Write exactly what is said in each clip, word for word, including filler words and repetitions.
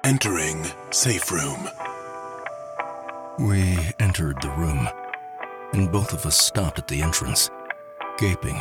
Entering safe room. We entered the room, and both of us stopped at the entrance, gaping.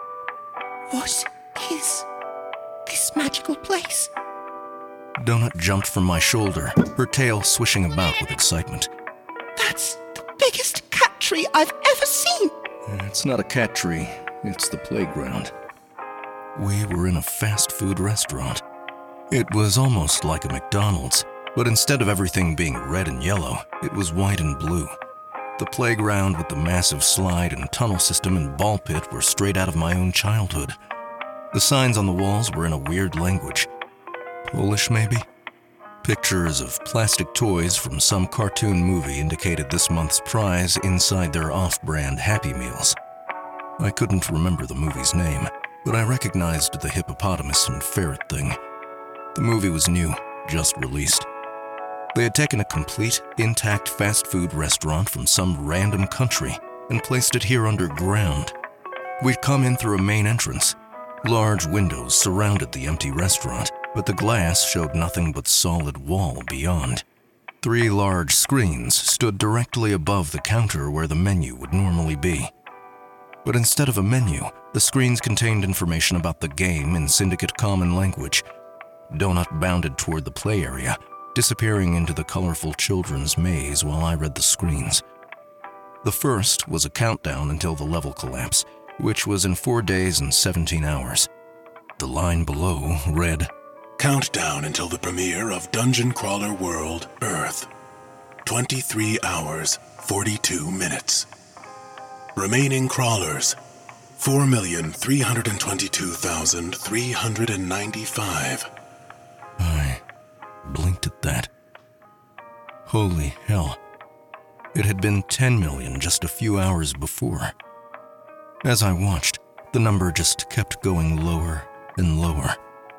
What is this magical place? Donut jumped from my shoulder, her tail swishing about with excitement. That's the biggest cat tree I've ever seen. It's not a cat tree, it's the playground. We were in a fast food restaurant. It was almost like a McDonald's, but instead of everything being red and yellow, it was white and blue. The playground with the massive slide and tunnel system and ball pit were straight out of my own childhood. The signs on the walls were in a weird language. Polish, maybe? Pictures of plastic toys from some cartoon movie indicated this month's prize inside their off-brand Happy Meals. I couldn't remember the movie's name, but I recognized the hippopotamus and ferret thing. The movie was new, just released. They had taken a complete, intact fast food restaurant from some random country and placed it here underground. We'd come in through a main entrance. Large windows surrounded the empty restaurant, but the glass showed nothing but solid wall beyond. Three large screens stood directly above the counter where the menu would normally be. But instead of a menu, the screens contained information about the game in Syndicate Common Language. Donut bounded toward the play area, disappearing into the colorful children's maze while I read the screens. The first was a countdown until the level collapse, which was in four days and seventeen hours. The line below read, Countdown until the premiere of Dungeon Crawler World, Earth. twenty-three hours, forty-two minutes. Remaining crawlers, four million three hundred twenty-two thousand three hundred ninety-five. I blinked at that. Holy hell. It had been ten million just a few hours before. As I watched, the number just kept going lower and lower.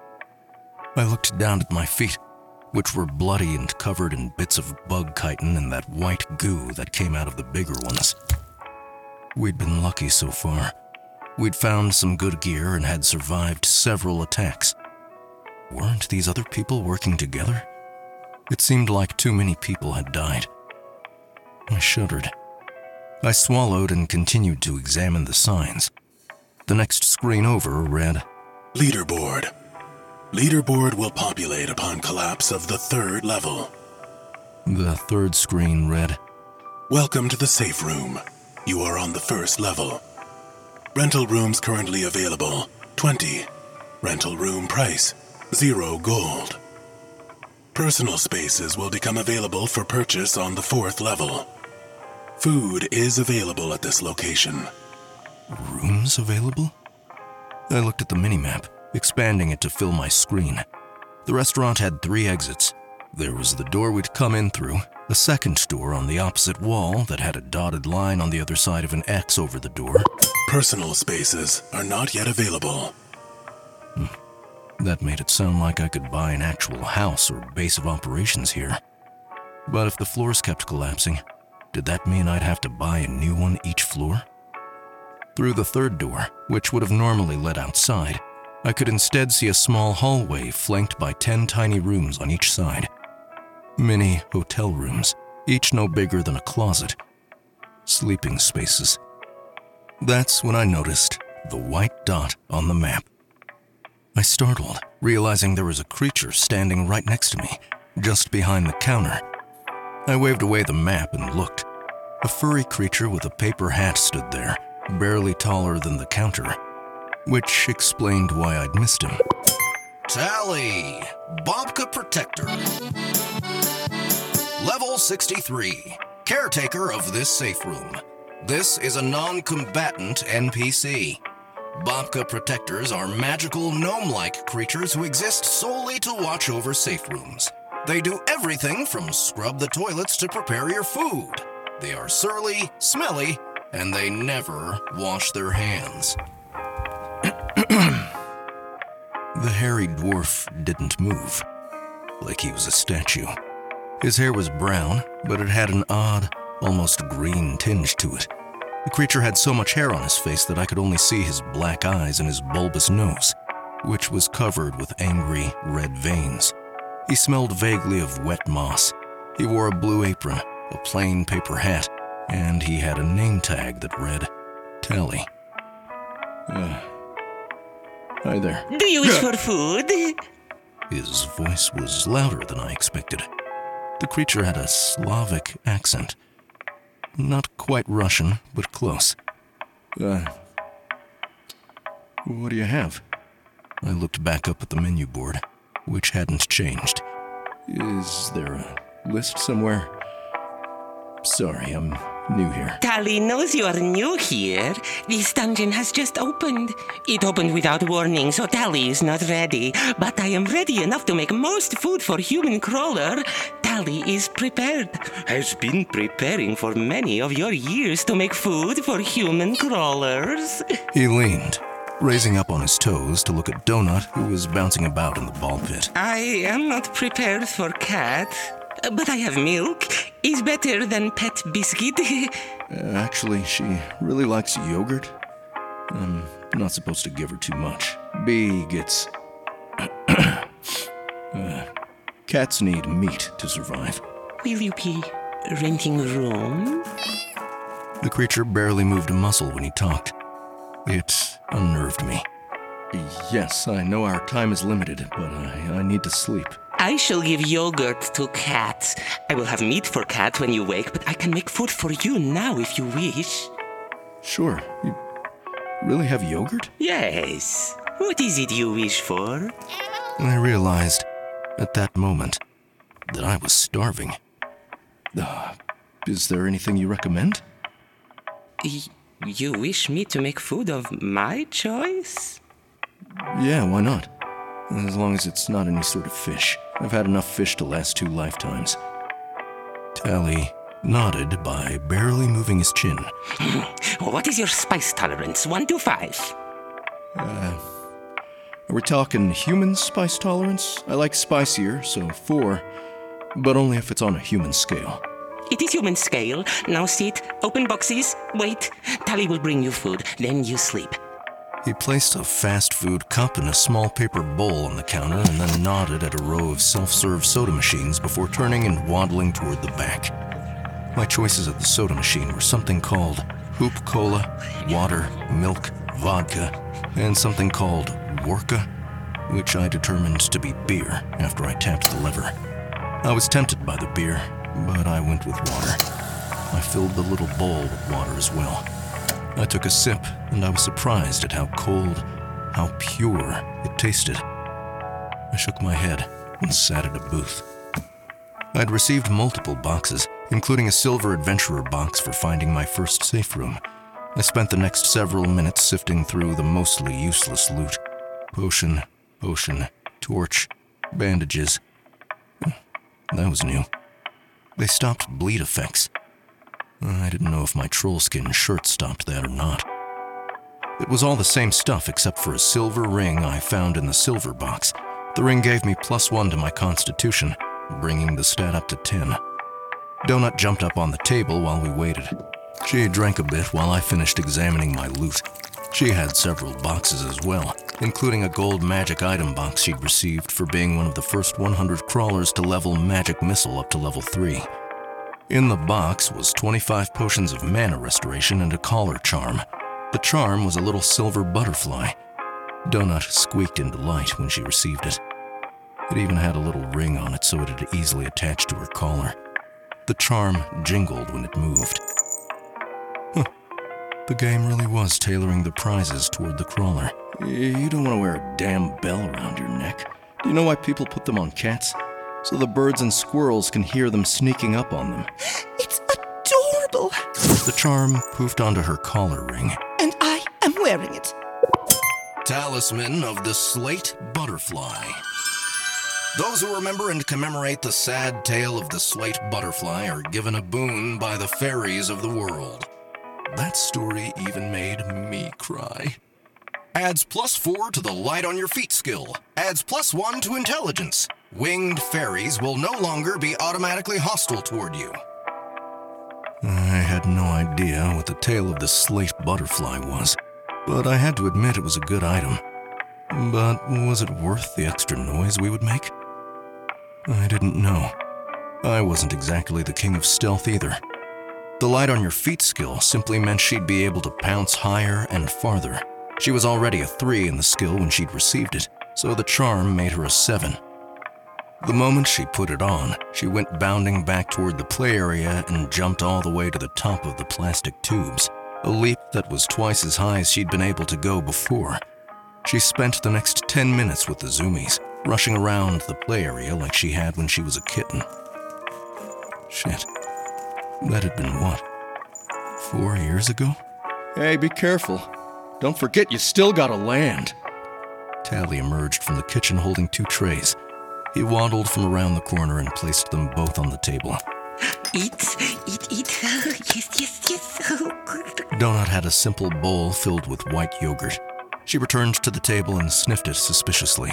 I looked down at my feet, which were bloody and covered in bits of bug chitin and that white goo that came out of the bigger ones. We'd been lucky so far. We'd found some good gear and had survived several attacks. Weren't these other people working together? It seemed like too many people had died. I shuddered. I swallowed and continued to examine the signs. The next screen over read, Leaderboard. Leaderboard will populate upon collapse of the third level. The third screen read, Welcome to the safe room. You are on the first level. Rental rooms currently available, twenty. Rental room price, zero gold. Personal spaces will become available for purchase on the fourth level. Food is available at this location. Rooms available? I looked at the minimap, expanding it to fill my screen. The restaurant had three exits. There was the door we'd come in through, a second door on the opposite wall that had a dotted line on the other side of an X over the door. Personal spaces are not yet available. Hmm. That made it sound like I could buy an actual house or base of operations here. But if the floors kept collapsing, did that mean I'd have to buy a new one each floor? Through the third door, which would have normally led outside, I could instead see a small hallway flanked by ten tiny rooms on each side. Mini hotel rooms, each no bigger than a closet. Sleeping spaces. That's when I noticed the white dot on the map. I startled, realizing there was a creature standing right next to me, just behind the counter. I waved away the map and looked. A furry creature with a paper hat stood there, barely taller than the counter, which explained why I'd missed him. Tally! Bobka Protector. Level sixty-three. Caretaker of this safe room. This is a non-combatant N P C. Bobka Protectors are magical gnome-like creatures who exist solely to watch over safe rooms. They do everything from scrub the toilets to prepare your food. They are surly, smelly, and they never wash their hands. The hairy dwarf didn't move, like he was a statue. His hair was brown, but it had an odd, almost green tinge to it. The creature had so much hair on his face that I could only see his black eyes and his bulbous nose, which was covered with angry red veins. He smelled vaguely of wet moss. He wore a blue apron, a plain paper hat, and he had a name tag that read, Tally. Uh, hi there. Do you wish for food? His voice was louder than I expected. The creature had a Slavic accent. Not quite Russian, but close. Uh, what do you have? I looked back up at the menu board, which hadn't changed. Is there a list somewhere? Sorry, I'm new here. Tally knows you are new here. This dungeon has just opened. It opened without warning, so Tally is not ready. But I am ready enough to make most food for human crawler. Tally is prepared. Has been preparing for many of your years to make food for human crawlers. He leaned, raising up on his toes to look at Donut, who was bouncing about in the ball pit. I am not prepared for cat, but I have milk. Is better than pet biscuit. Uh, actually, she really likes yogurt. I'm not supposed to give her too much. B gets... uh, cats need meat to survive. Will you be renting a room? The creature barely moved a muscle when he talked. It unnerved me. Yes, I know our time is limited, but I, I need to sleep. I shall give yogurt to Cat. I will have meat for Cat when you wake, but I can make food for you now if you wish. Sure. You really have yogurt? Yes. What is it you wish for? I realized, at that moment, that I was starving. Uh, is there anything you recommend? Y- you wish me to make food of my choice? Yeah, why not? As long as it's not any sort of fish. I've had enough fish to last two lifetimes. Tally nodded by barely moving his chin. What is your spice tolerance? One to five. Uh, are we talking human spice tolerance? I like spicier, so four, but only if it's on a human scale. It is human scale. Now sit, open boxes, wait. Tally will bring you food, then you sleep. He placed a fast food cup and a small paper bowl on the counter and then nodded at a row of self-serve soda machines before turning and waddling toward the back. My choices at the soda machine were something called Hoop Cola, water, milk, vodka, and something called Worka, which I determined to be beer after I tapped the lever. I was tempted by the beer, but I went with water. I filled the little bowl with water as well. I took a sip, and I was surprised at how cold, how pure it tasted. I shook my head and sat at a booth. I'd received multiple boxes, including a silver adventurer box for finding my first safe room. I spent the next several minutes sifting through the mostly useless loot. Potion, potion, torch, bandages. That was new. They stopped bleed effects. I didn't know if my trollskin shirt stopped that or not. It was all the same stuff except for a silver ring I found in the silver box. The ring gave me plus one to my constitution, bringing the stat up to ten. Donut jumped up on the table while we waited. She drank a bit while I finished examining my loot. She had several boxes as well, including a gold magic item box she'd received for being one of the first one hundred crawlers to level magic missile up to level three. In the box was twenty-five potions of mana restoration and a collar charm. The charm was a little silver butterfly. Donut squeaked in delight when she received it. It even had a little ring on it so it had easily attached to her collar. The charm jingled when it moved. Huh. The game really was tailoring the prizes toward the crawler. You don't want to wear a damn bell around your neck. Do you know why people put them on cats? So the birds and squirrels can hear them sneaking up on them. It's adorable. The charm poofed onto her collar ring. And I am wearing it. Talisman of the Slate Butterfly. Those who remember and commemorate the sad tale of the Slate Butterfly are given a boon by the fairies of the world. That story even made me cry. Adds plus four to the light on your feet skill. Adds plus one to intelligence. Winged fairies will no longer be automatically hostile toward you. I had no idea what the tale of the Slate Butterfly was, but I had to admit it was a good item. But was it worth the extra noise we would make? I didn't know. I wasn't exactly the king of stealth either. The light on your feet skill simply meant she'd be able to pounce higher and farther. She was already a three in the skill when she'd received it, so the charm made her a seven. The moment she put it on, she went bounding back toward the play area and jumped all the way to the top of the plastic tubes, a leap that was twice as high as she'd been able to go before. She spent the next ten minutes with the zoomies, rushing around the play area like she had when she was a kitten. Shit. That had been what? Four years ago? Hey, be careful. Don't forget you still gotta land. Tally emerged from the kitchen holding two trays. He waddled from around the corner and placed them both on the table. Eat, eat, eat. Yes, yes, yes. Donut had a simple bowl filled with white yogurt. She returned to the table and sniffed it suspiciously.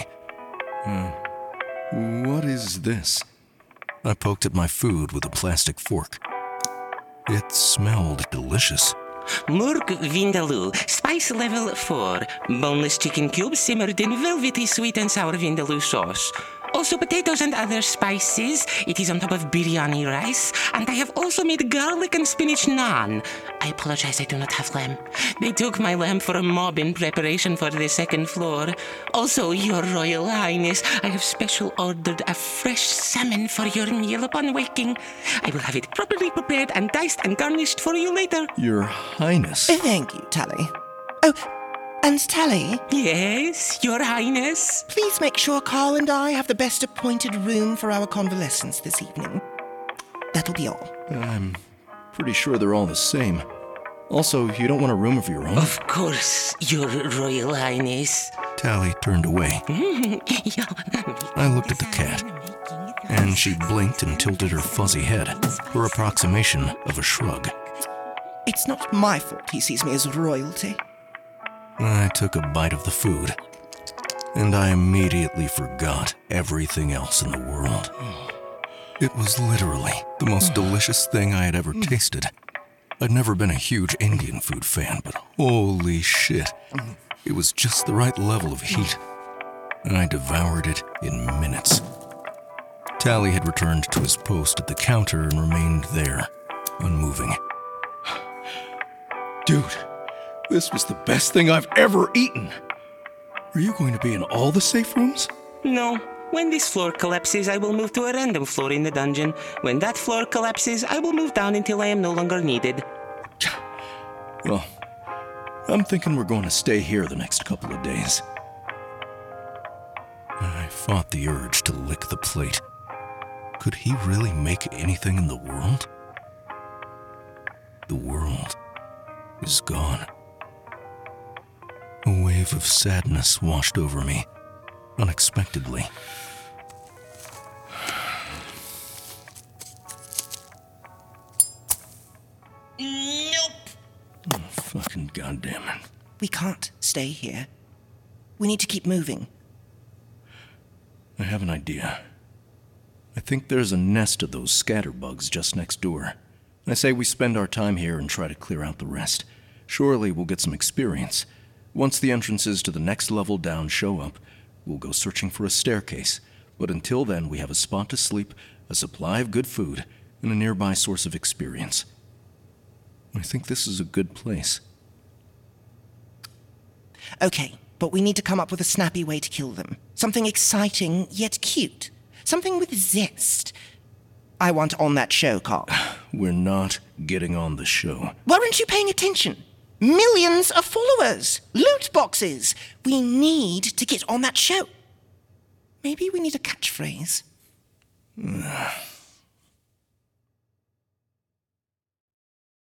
Hmm. What is this? I poked at my food with a plastic fork. It smelled delicious. Murk Vindaloo, spice level four. Boneless chicken cubes simmered in velvety sweet and sour Vindaloo sauce. Also potatoes and other spices. It is on top of biryani rice. And I have also made garlic and spinach naan. I apologize, I do not have lamb. They took my lamb for a mob in preparation for the second floor. Also, Your Royal Highness, I have special ordered a fresh salmon for your meal upon waking. I will have it properly prepared and diced and garnished for you later. Your Highness. Thank you, Tally. Oh, and Tally, Yes, Your Highness. please make sure Carl and I have the best appointed room for our convalescence this evening. That'll be all. I'm pretty sure they're all the same. Also, you don't want a room of your own? Of course, Your Royal Highness. Tally turned away. I looked at the cat, and she blinked and tilted her fuzzy head, her approximation of a shrug. It's not my fault he sees me as royalty. I took a bite of the food, and I immediately forgot everything else in the world. It was literally the most delicious thing I had ever tasted. I'd never been a huge Indian food fan, but holy shit, it was just the right level of heat, and I devoured it in minutes. Tally had returned to his post at the counter and remained there, unmoving. Dude, this was the best thing I've ever eaten. Are you going to be in all the safe rooms? No. When this floor collapses, I will move to a random floor in the dungeon. When that floor collapses, I will move down until I am no longer needed. Well, I'm thinking we're going to stay here the next couple of days. I fought the urge to lick the plate. Could he really make anything in the world? The world is gone. A wave of sadness washed over me, unexpectedly. Nope. Oh, fucking goddamn it. We can't stay here. We need to keep moving. I have an idea. I think there's a nest of those scatterbugs just next door. I say we spend our time here and try to clear out the rest. Surely we'll get some experience. Once the entrances to the next level down show up, we'll go searching for a staircase. But until then, we have a spot to sleep, a supply of good food, and a nearby source of experience. I think this is a good place. Okay, but we need to come up with a snappy way to kill them. Something exciting, yet cute. Something with zest. I want on that show, Carl. We're not getting on the show. Weren't you paying attention? Millions of followers, loot boxes. We need to get on that show. Maybe we need a catchphrase.